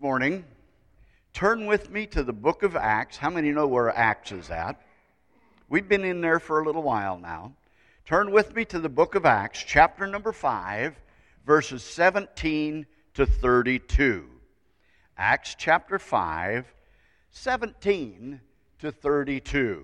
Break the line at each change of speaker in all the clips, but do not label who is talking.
morning, turn with me to the book of Acts. How many know where Acts is at? We've been in there for a little while now. Turn with me to the book of Acts, chapter number 5, verses 17 to 32. Acts chapter 5, 17 to 32.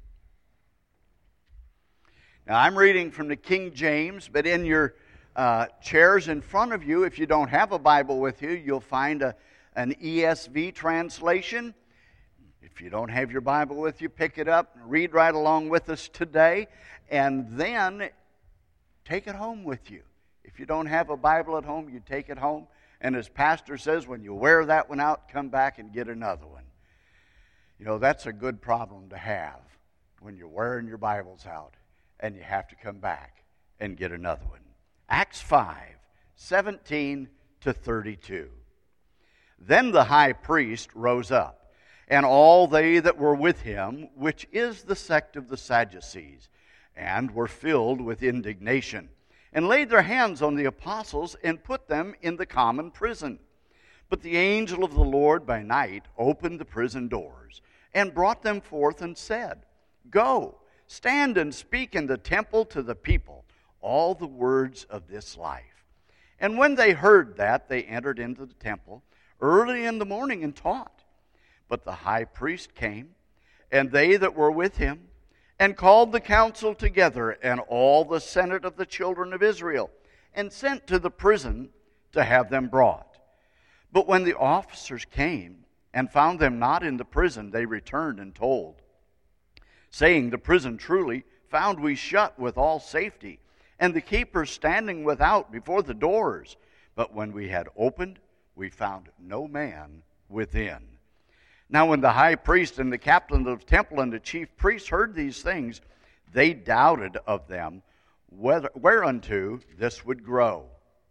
Now, I'm reading from the King James, but in your chairs in front of you, if you don't have a Bible with you, you'll find an ESV translation. If you don't have your Bible with you, pick it up and read right along with us today, and then take it home with you. If you don't have a Bible at home, you take it home, and as Pastor says, when you wear that one out, come back and get another one. You know, that's a good problem to have when you're wearing your Bibles out and you have to come back and get another one. Acts 5, 17 to 32. Then the high priest rose up, and all they that were with him, which is the sect of the Sadducees, and were filled with indignation, and laid their hands on the apostles, and put them in the common prison. But the angel of the Lord by night opened the prison doors, and brought them forth, and said, Go, stand and speak in the temple to the people all the words of this life. And when they heard that, they entered into the temple early in the morning and taught. But the high priest came, and they that were with him, and called the council together, and all the senate of the children of Israel, and sent to the prison to have them brought. But when the officers came and found them not in the prison, they returned and told, saying, The prison truly found we shut with all safety, and the keepers standing without before the doors. But when we had opened, we found no man within. Now when the high priest and the captain of the temple and the chief priests heard these things, they doubted of them whereunto this would grow.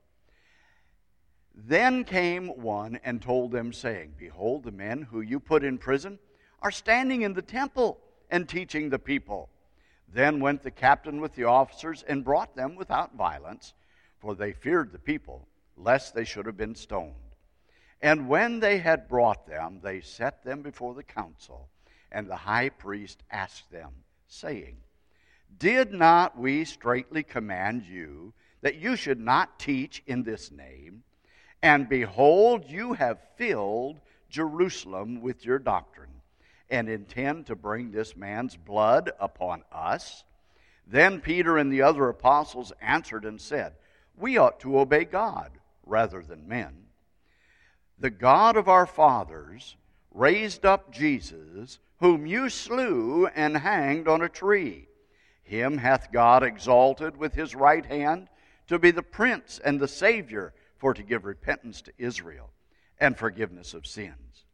Then came one and told them, saying, Behold, the men who you put in prison are standing in the temple and teaching the people. Then went the captain with the officers and brought them without violence, for they feared the people, lest they should have been stoned. And when they had brought them, they set them before the council. And the high priest asked them, saying, Did not we straitly command you that you should not teach in this name? And behold, you have filled Jerusalem with your doctrine, and intend to bring this man's blood upon us? Then Peter and the other apostles answered and said, We ought to obey God rather than men. The God of our fathers raised up Jesus, whom you slew and hanged on a tree. Him hath God exalted with his right hand to be the Prince and the Savior, for to give repentance to Israel and forgiveness of sins.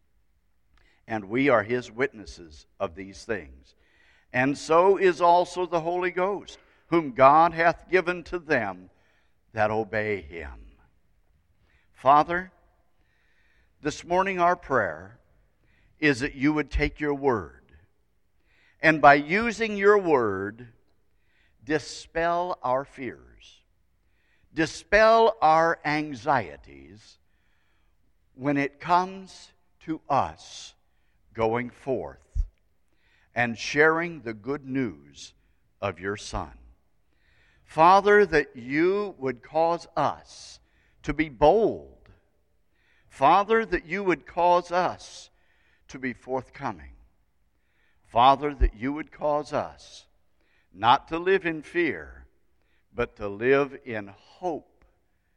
And we are his witnesses of these things. And so is also the Holy Ghost, whom God hath given to them that obey him. Father, this morning our prayer is that you would take your word, and by using your word, dispel our fears, dispel our anxieties when it comes to us going forth and sharing the good news of your Son. Father, that you would cause us to be bold. Father, that you would cause us to be forthcoming. Father, that you would cause us not to live in fear, but to live in hope.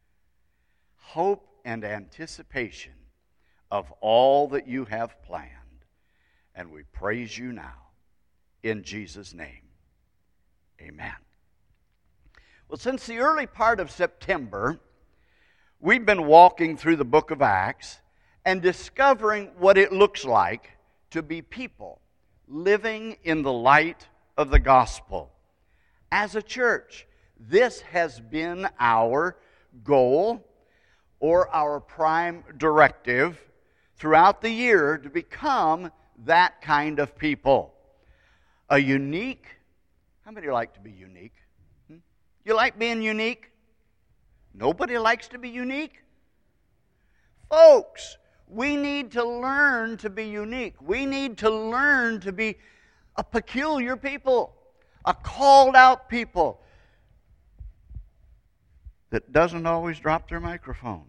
Hope and anticipation of all that you have planned. And we praise you now in Jesus' name. Amen. Well, since the early part of September, we've been walking through the book of Acts and discovering what it looks like to be people living in the light of the gospel. As a church, this has been our goal or our prime directive throughout the year, to become that kind of people. A unique, how many like to be unique? You like being unique? Nobody likes to be unique. Folks, We need to learn to be unique. We need to learn to be a peculiar people, a called out people that doesn't always drop their microphone.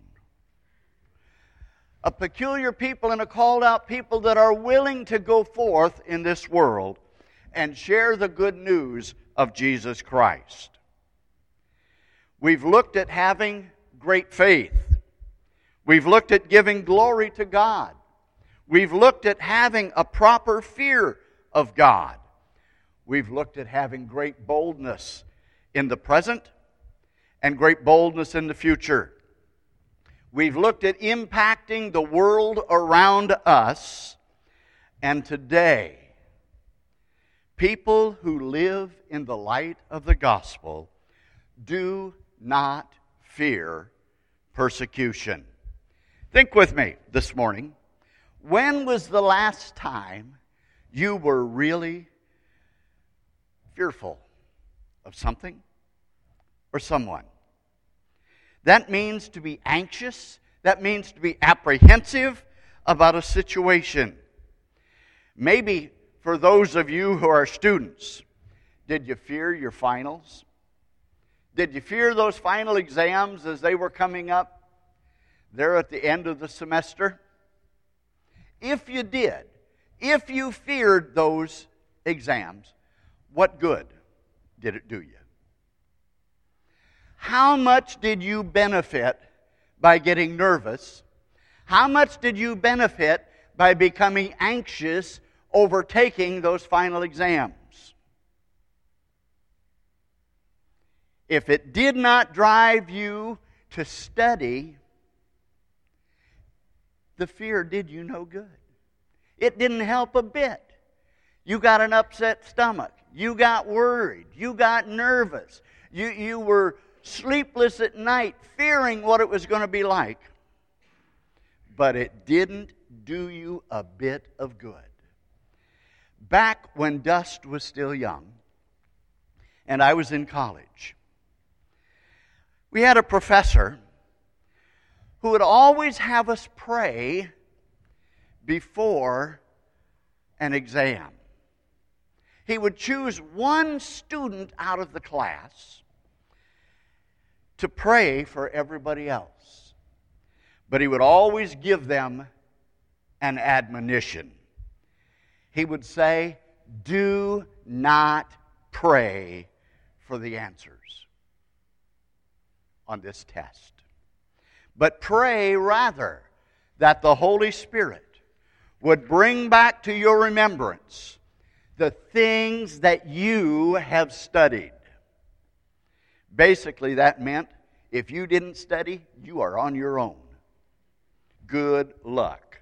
A peculiar people and a called out people that are willing to go forth in this world and share the good news of Jesus Christ. We've looked at having great faith. We've looked at giving glory to God. We've looked at having a proper fear of God. We've looked at having great boldness in the present and great boldness in the future. We've looked at impacting the world around us. And today, people who live in the light of the gospel do not fear persecution. Think with me this morning. When was the last time you were really fearful of something or someone? That means to be anxious. That means to be apprehensive about a situation. Maybe for those of you who are students, did you fear your finals? Did you fear those final exams as they were coming up there at the end of the semester? If you did, if you feared those exams, what good did it do you? How much did you benefit by getting nervous? How much did you benefit by becoming anxious over taking those final exams? If it did not drive you to study, the fear did you no good. It didn't help a bit. You got an upset stomach. You got worried. You got nervous. You were sleepless at night, fearing what it was going to be like. But it didn't do you a bit of good. Back when Dust was still young, and I was in college, we had a professor who would always have us pray before an exam. He would choose one student out of the class to pray for everybody else. But he would always give them an admonition. He would say, do not pray for the answers on this test, but pray rather that the Holy Spirit would bring back to your remembrance the things that you have studied. Basically, that meant if you didn't study, you are on your own. Good luck.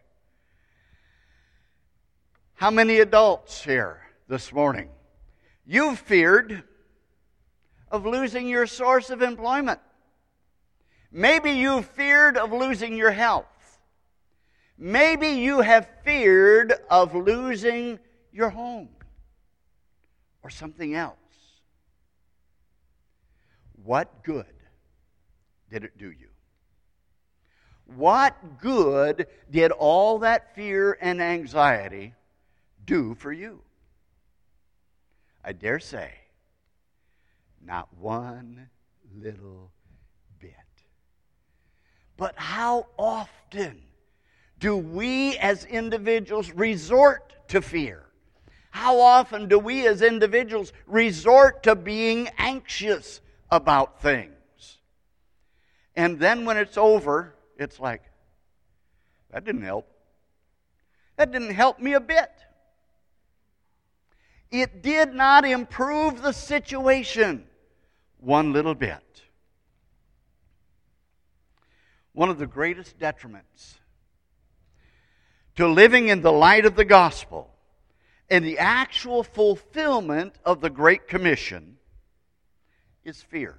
How many adults here this morning? You've feared of losing your source of employment. Maybe you've feared of losing your health. Maybe you have feared of losing your home or something else. What good did it do you? What good did all that fear and anxiety do for you? I dare say, not one little bit. But how often do we as individuals resort to fear? How often do we as individuals resort to being anxious about things? And then when it's over, it's like, that didn't help. That didn't help me a bit. It did not improve the situation one little bit. One of the greatest detriments to living in the light of the gospel and the actual fulfillment of the Great Commission is fear.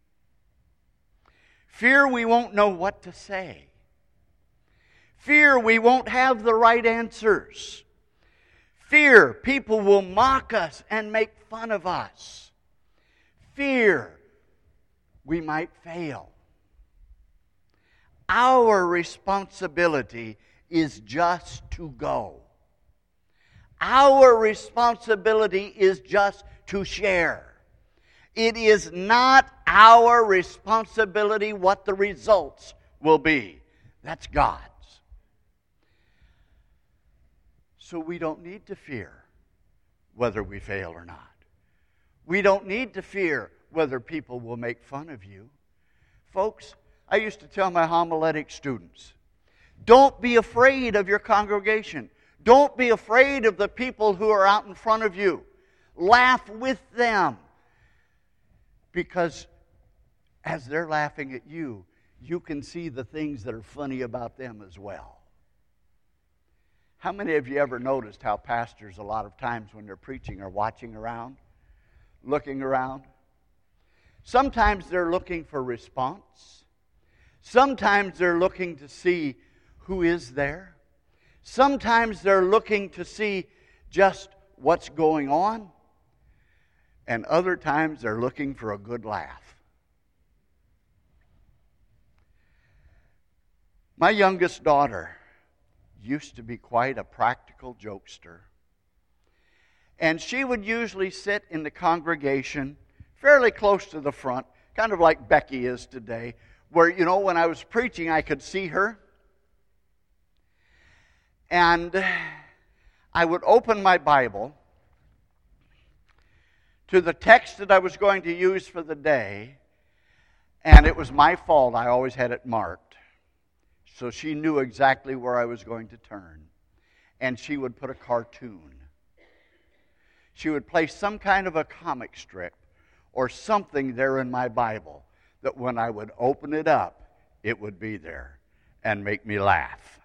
Fear we won't know what to say. Fear we won't have the right answers. Fear people will mock us and make fun of us. Fear we might fail. Our responsibility is just to go. Our responsibility is just to share. It is not our responsibility what the results will be. That's God's. So we don't need to fear whether we fail or not. We don't need to fear whether people will make fun of you. Folks, I used to tell my homiletic students, don't be afraid of your congregation. Don't be afraid of the people who are out in front of you. Laugh with them. Because as they're laughing at you, you can see the things that are funny about them as well. How many of you ever noticed how pastors a lot of times when they're preaching are watching around, looking around? Sometimes they're looking for response. Sometimes they're looking to see who is there. Sometimes they're looking to see just what's going on. And other times they're looking for a good laugh. My youngest daughter used to be quite a practical jokester. And she would usually sit in the congregation fairly close to the front, kind of like Becky is today, where, when I was preaching, I could see her. And I would open my Bible to the text that I was going to use for the day, and it was my fault. I always had it marked. So she knew exactly where I was going to turn. And she would put a cartoon. She would place some kind of a comic strip or something there in my Bible that when I would open it up, it would be there and make me laugh.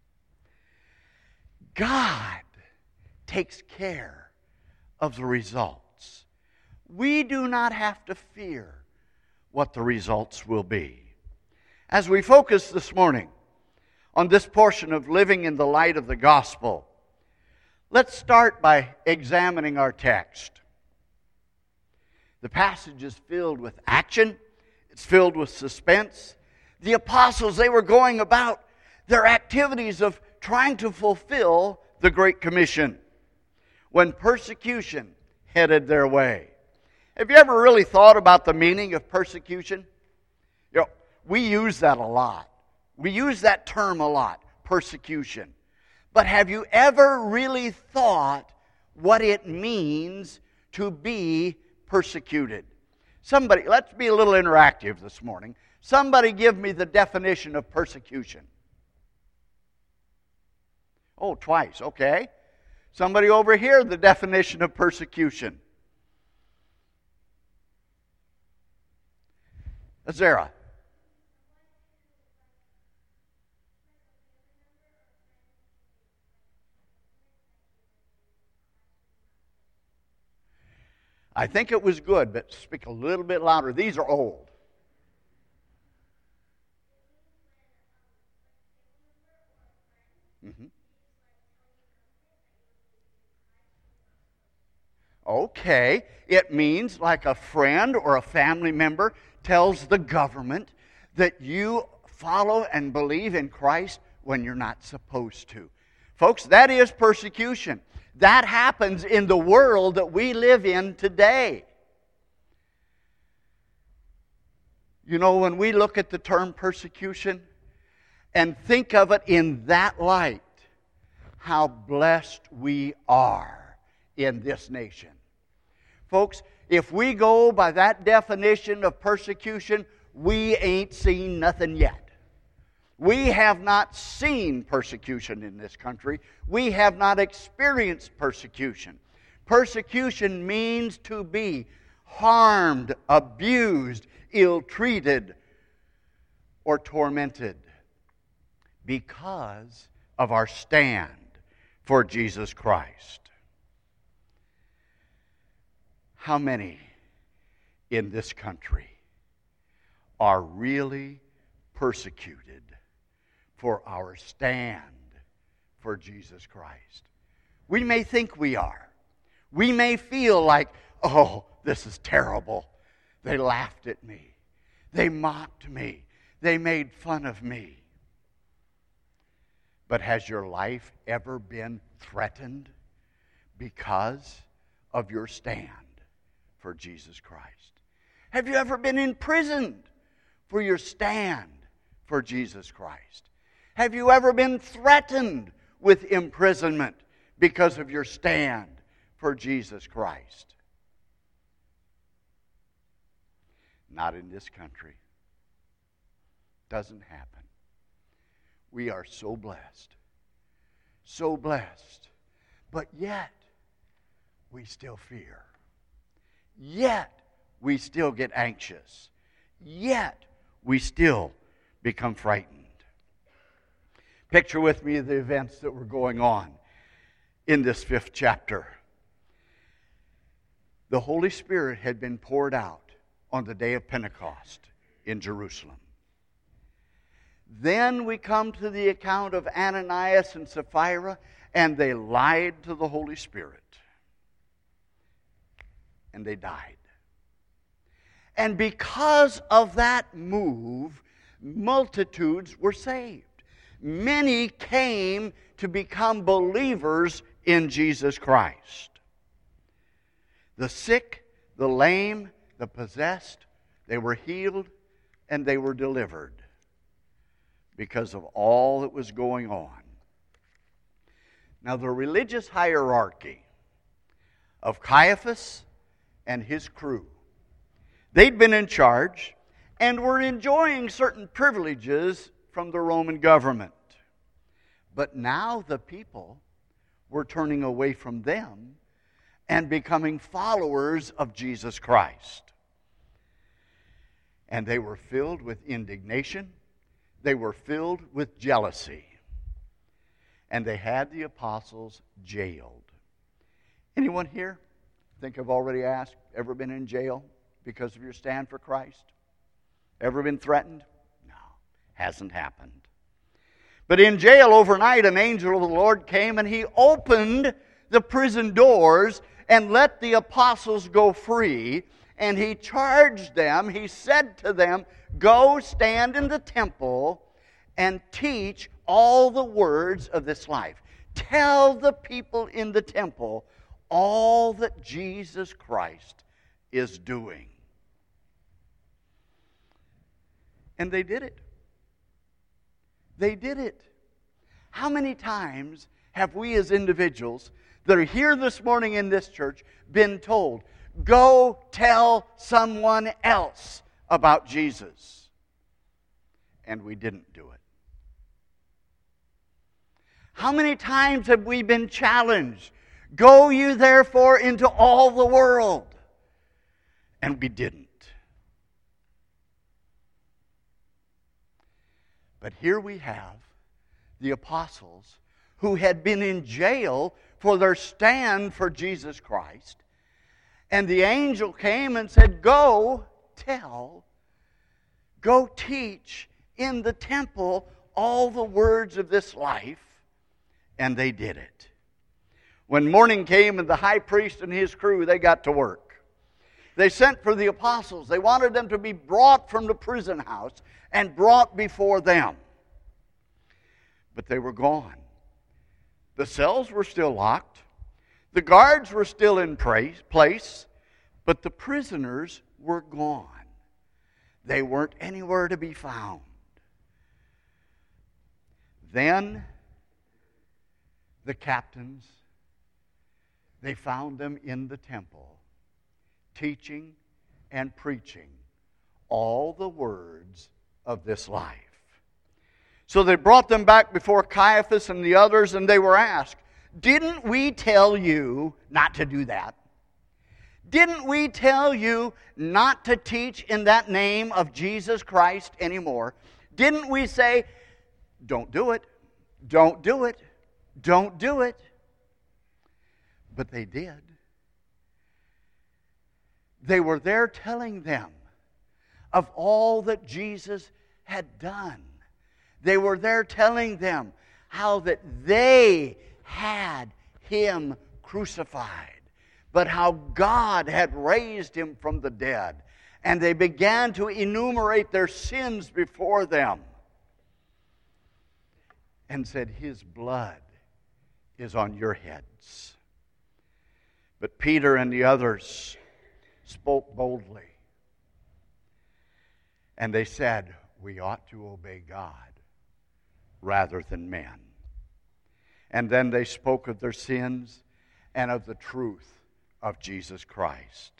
God takes care of the results. We do not have to fear what the results will be. As we focus this morning on this portion of living in the light of the gospel, let's start by examining our text. The passage is filled with action. It's filled with suspense. The apostles, they were going about their activities of trying to fulfill the Great Commission when persecution headed their way. Have you ever really thought about the meaning of persecution? We use that a lot. We use that term a lot, persecution. But have you ever really thought what it means to be persecuted? Somebody, let's be a little interactive this morning. Somebody give me the definition of persecution. Oh, twice, okay. Somebody over here, the definition of persecution. Azara. I think it was good, but speak a little bit louder. These are old. Mm-hmm. Okay, it means like a friend or a family member tells the government that you follow and believe in Christ when you're not supposed to. Folks, that is persecution. That happens in the world that we live in today. When we look at the term persecution and think of it in that light, how blessed we are in this nation. Folks, if we go by that definition of persecution, we ain't seen nothing yet. We have not seen persecution in this country. We have not experienced persecution. Persecution means to be harmed, abused, ill-treated, or tormented because of our stand for Jesus Christ. How many in this country are really persecuted for our stand for Jesus Christ? We may think we are. We may feel like, oh, this is terrible. They laughed at me. They mocked me. They made fun of me. But has your life ever been threatened because of your stand for Jesus Christ? Have you ever been imprisoned for your stand for Jesus Christ? Have you ever been threatened with imprisonment because of your stand for Jesus Christ? Not in this country. Doesn't happen. We are so blessed. So blessed. But yet, we still fear. Yet, we still get anxious. Yet, we still become frightened. Picture with me the events that were going on in this 5th chapter. The Holy Spirit had been poured out on the day of Pentecost in Jerusalem. Then we come to the account of Ananias and Sapphira, and they lied to the Holy Spirit. And they died. And because of that move, multitudes were saved. Many came to become believers in Jesus Christ. The sick, the lame, the possessed, they were healed and they were delivered because of all that was going on. Now, the religious hierarchy of Caiaphas and his crew, they'd been in charge and were enjoying certain privileges from the Roman government. But now the people were turning away from them and becoming followers of Jesus Christ. And they were filled with indignation. They were filled with jealousy. And they had the apostles jailed. Anyone here think I've already asked, ever been in jail because of your stand for Christ? Ever been threatened? No, hasn't happened. But in jail overnight, an angel of the Lord came and he opened the prison doors and let the apostles go free. And he charged them, he said to them, go stand in the temple and teach all the words of this life. Tell the people in the temple all that Jesus Christ is doing. And they did it. They did it. How many times have we as individuals that are here this morning in this church been told, go tell someone else about Jesus? And we didn't do it. How many times have we been challenged, go you therefore into all the world? And we didn't. But here we have the apostles who had been in jail for their stand for Jesus Christ. And the angel came and said, go tell, go teach in the temple all the words of this life. And they did it. When morning came and the high priest and his crew, they got to work. They sent for the apostles. They wanted them to be brought from the prison house and brought before them. But they were gone. The cells were still locked. The guards were still in place. But the prisoners were gone. They weren't anywhere to be found. Then the captains, they found them in the temple, teaching and preaching all the words of this life. So they brought them back before Caiaphas and the others, and they were asked, didn't we tell you not to do that? Didn't we tell you not to teach in that name of Jesus Christ anymore? Didn't we say, don't do it, don't do it, don't do it? But they did. They were there telling them of all that Jesus had done. They were there telling them how that they had Him crucified, but how God had raised Him from the dead. And they began to enumerate their sins before them. and said, His blood is on your heads. But Peter and the others spoke boldly. And they said, we ought to obey God rather than men. And then they spoke of their sins and of the truth of Jesus Christ.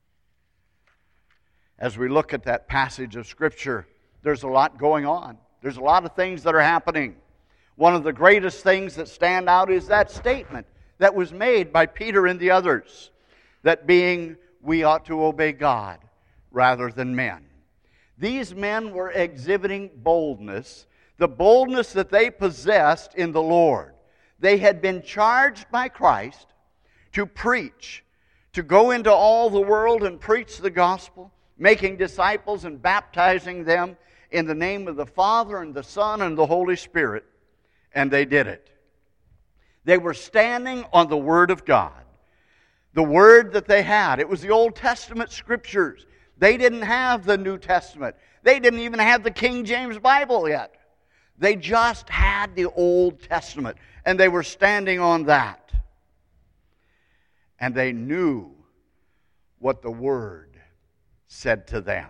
As we look at that passage of Scripture, there's a lot going on. There's a lot of things that are happening. One of the greatest things that stand out is that statement that was made by Peter and the others, that being, we ought to obey God rather than men. These men were exhibiting boldness, the boldness that they possessed in the Lord. They had been charged by Christ to preach, to go into all the world and preach the gospel, making disciples and baptizing them in the name of the Father and the Son and the Holy Spirit. And they did it. They were standing on the Word of God. The Word that they had. It was the Old Testament Scriptures. They didn't have the New Testament. They didn't even have the King James Bible yet. They just had the Old Testament. And they were standing on that. And they knew what the Word said to them.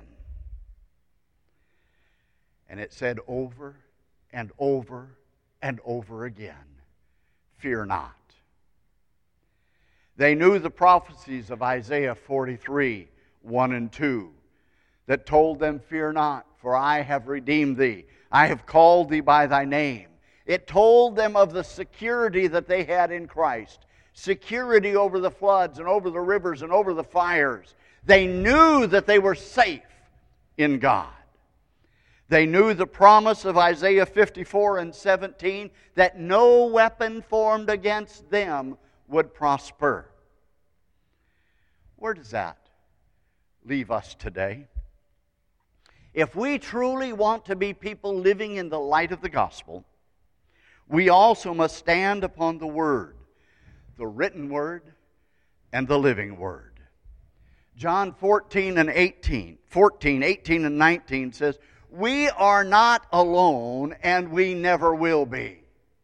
And it said over and over and over again, fear not. They knew the prophecies of Isaiah 43, 1 and 2, that told them, fear not, for I have redeemed thee. I have called thee by thy name. It told them of the security that they had in Christ. Security over the floods and over the rivers and over the fires. They knew that they were safe in God. They knew the promise of Isaiah 54 and 17 that no weapon formed against them would prosper. Where does that leave us today? If we truly want to be people living in the light of the gospel, we also must stand upon the Word, the written Word and the living Word. John 14, 18 and 19 says, we are not alone, and we never will be.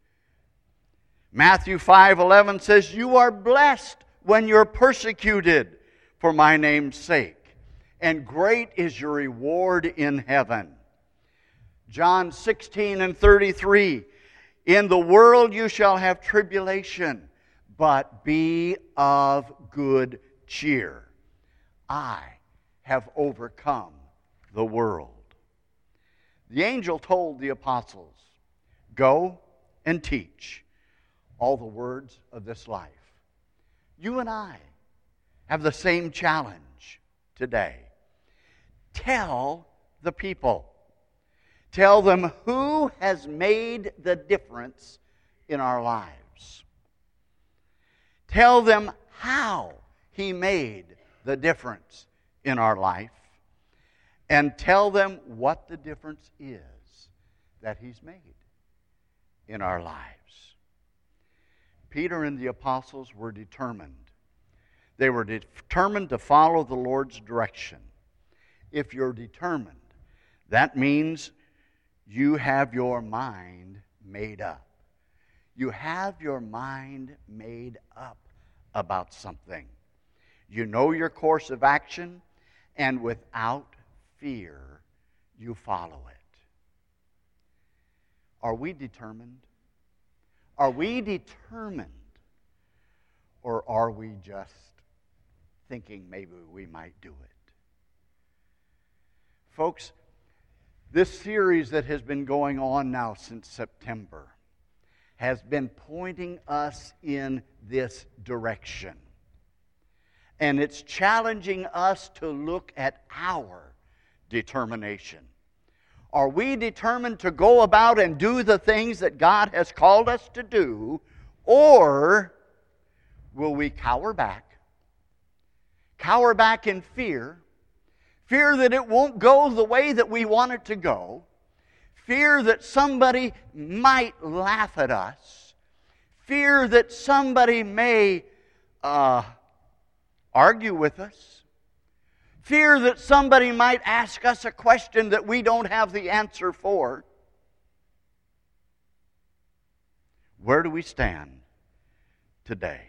Matthew 5:11 says, you are blessed when you're persecuted for my name's sake, and great is your reward in heaven. John 16 and 33, in the world you shall have tribulation, but be of good cheer. I have overcome the world. The angel told the apostles, go and teach all the words of this life. You and I have the same challenge today. Tell the people. Tell them who has made the difference in our lives. Tell them how He made the difference in our life. And tell them what the difference is that He's made in our lives. Peter and the apostles were determined. They were determined to follow the Lord's direction. If you're determined, that means you have your mind made up. You have your mind made up about something. You know your course of action, and without fear, you follow it. Are we determined? Are we determined? Or are we just thinking maybe we might do it? Folks, this series that has been going on now since September has been pointing us in this direction. And it's challenging us to look at our determination. Are we determined to go about and do the things that God has called us to do, or will we cower back? Cower back in fear. Fear that it won't go the way that we want it to go. Fear that somebody might laugh at us. Fear that somebody may argue with us. Fear that somebody might ask us a question that we don't have the answer for. Where do we stand today?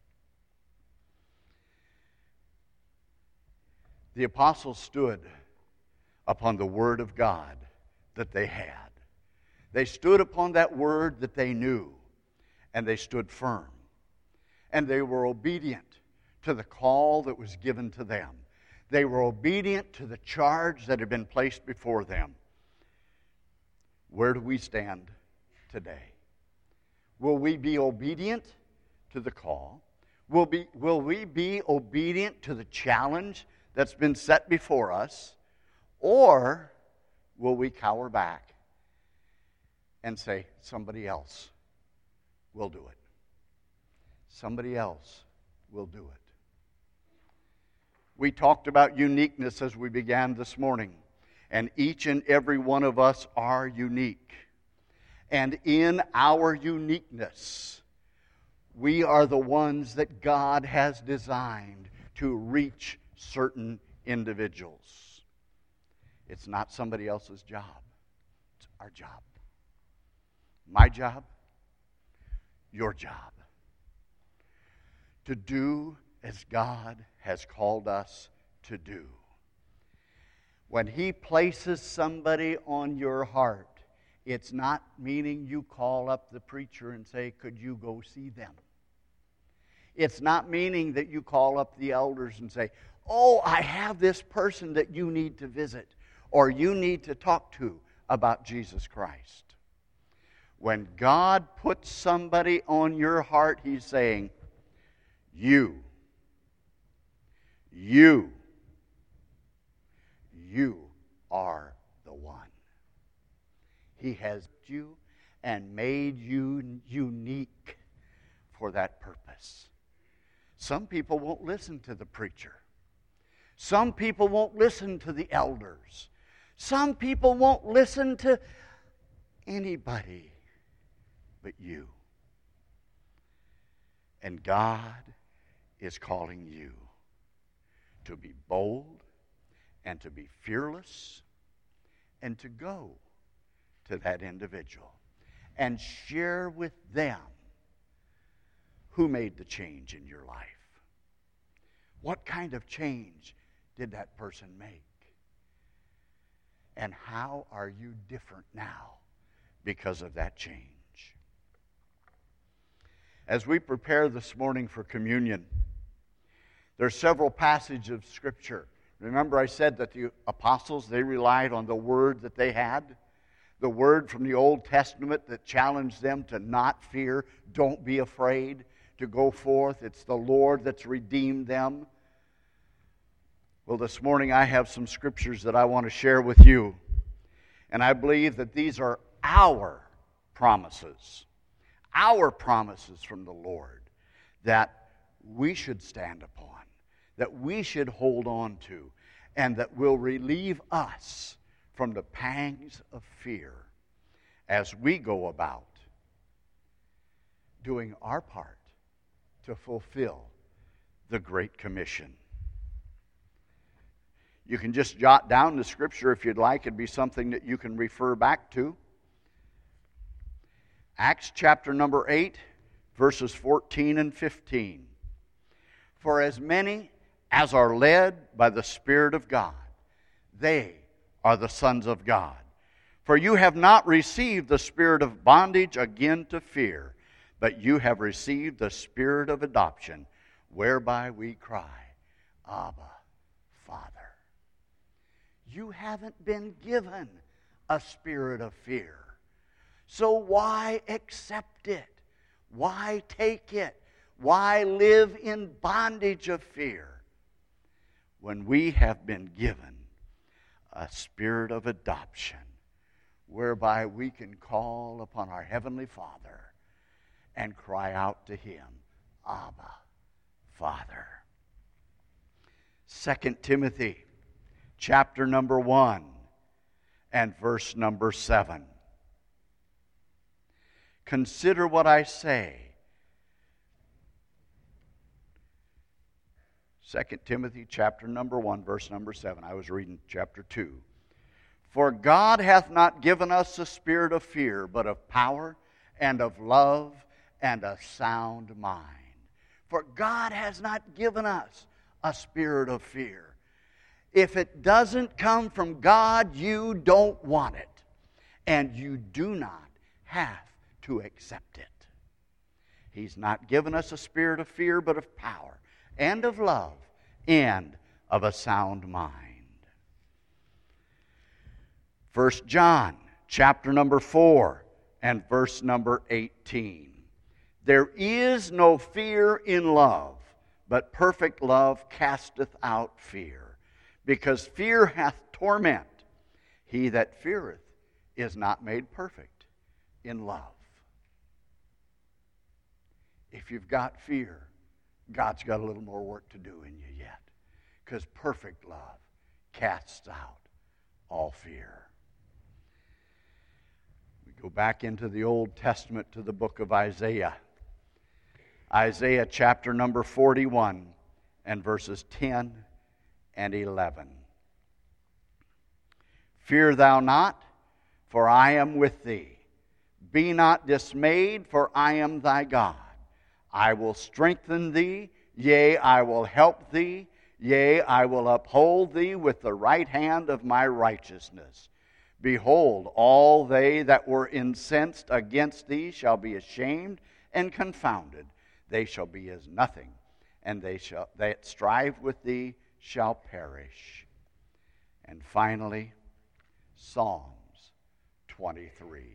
The apostles stood upon the Word of God that they had. They stood upon that Word that they knew, and they stood firm. And they were obedient to the call that was given to them. They were obedient to the charge that had been placed before them. Where do we stand today? Will we be obedient to the call? Will we be obedient to the challenge that's been set before us? Or will we cower back and say, somebody else will do it? Somebody else will do it. We talked about uniqueness as we began this morning. And each and every one of us are unique. And in our uniqueness, we are the ones that God has designed to reach certain individuals. It's not somebody else's job. It's our job. My job, your job. To do as God has called us to do. When He places somebody on your heart, it's not meaning you call up the preacher and say, could you go see them? It's not meaning that you call up the elders and say, oh, I have this person that you need to visit or you need to talk to about Jesus Christ. When God puts somebody on your heart, He's saying, you are the one. He has you and made you unique for that purpose. Some people won't listen to the preacher. Some people won't listen to the elders. Some people won't listen to anybody but you. And God is calling you to be bold and to be fearless and to go to that individual and share with them who made the change in your life. What kind of change did that person make? And how are you different now because of that change? As we prepare this morning for communion, there are several passages of Scripture. Remember I said that the apostles, they relied on the Word that they had. The Word from the Old Testament that challenged them to not fear, don't be afraid, to go forth. It's the Lord that's redeemed them. Well, this morning I have some scriptures that I want to share with you. And I believe that these are our promises from the Lord that we should stand upon, that we should hold on to, and that will relieve us from the pangs of fear as we go about doing our part to fulfill the Great Commission. You can just jot down the scripture if you'd like. It'd be something that you can refer back to. Acts chapter number 8, verses 14 and 15. For as many as are led by the Spirit of God, they are the sons of God. For you have not received the spirit of bondage again to fear, but you have received the spirit of adoption, whereby we cry, Abba, Father. You haven't been given a spirit of fear. So why accept it? Why take it? Why live in bondage of fear when we have been given a spirit of adoption whereby we can call upon our Heavenly Father and cry out to Him, Abba, Father. 2 Timothy chapter number 1 and verse number 7. Consider what I say. 2 Timothy chapter number 1, verse number 7. I was reading chapter 2. For God hath not given us a spirit of fear, but of power and of love and a sound mind. For God has not given us a spirit of fear. If it doesn't come from God, you don't want it. And you do not have to accept it. He's not given us a spirit of fear, but of power and of love and of a sound mind. 1 John chapter number 4 and verse number 18. There is no fear in love, but perfect love casteth out fear, because fear hath torment. He that feareth is not made perfect in love. If you've got fear, God's got a little more work to do in you yet, because perfect love casts out all fear. We go back into the Old Testament to the book of Isaiah. Isaiah chapter number 41 and verses 10 and 11. Fear thou not, for I am with thee. Be not dismayed, for I am thy God. I will strengthen thee, yea, I will help thee, yea, I will uphold thee with the right hand of my righteousness. Behold, all they that were incensed against thee shall be ashamed and confounded. They shall be as nothing, and they that strive with thee shall perish. And finally, Psalms 23.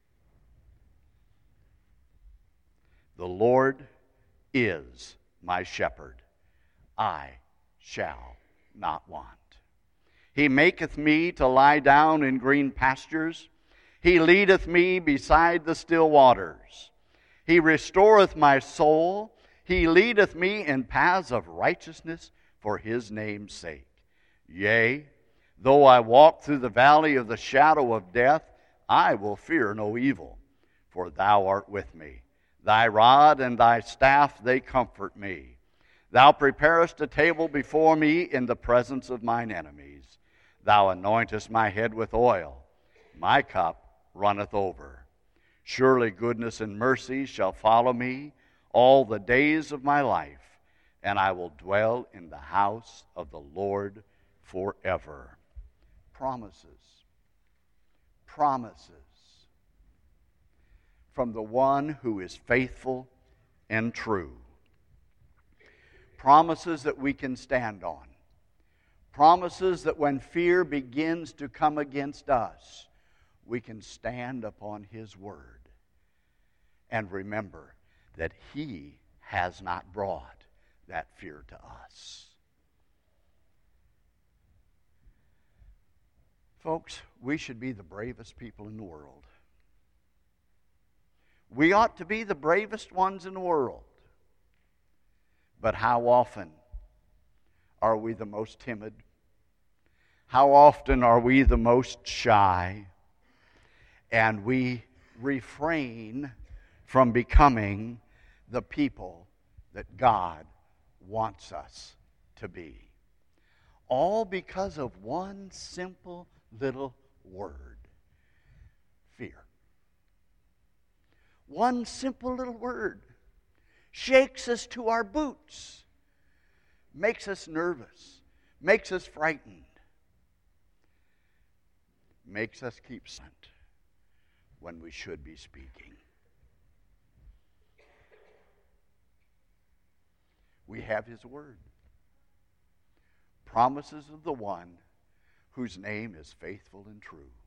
The Lord is my shepherd, I shall not want. He maketh me to lie down in green pastures. He leadeth me beside the still waters. He restoreth my soul. He leadeth me in paths of righteousness for his name's sake. Yea, though I walk through the valley of the shadow of death, I will fear no evil, for thou art with me. Thy rod and thy staff, they comfort me. Thou preparest a table before me in the presence of mine enemies. Thou anointest my head with oil. My cup runneth over. Surely goodness and mercy shall follow me all the days of my life, and I will dwell in the house of the Lord forever. Promises. Promises from the one who is faithful and true. Promises that we can stand on. Promises that when fear begins to come against us, we can stand upon his word and remember that he has not brought that fear to us. Folks, we should be the bravest people in the world. We ought to be the bravest ones in the world. But how often are we the most timid? How often are we the most shy? And we refrain from becoming the people that God wants us to be. All because of one simple little word: fear. One simple little word shakes us to our boots, makes us nervous, makes us frightened, makes us keep silent when we should be speaking. We have his word. Promises of the one whose name is faithful and true.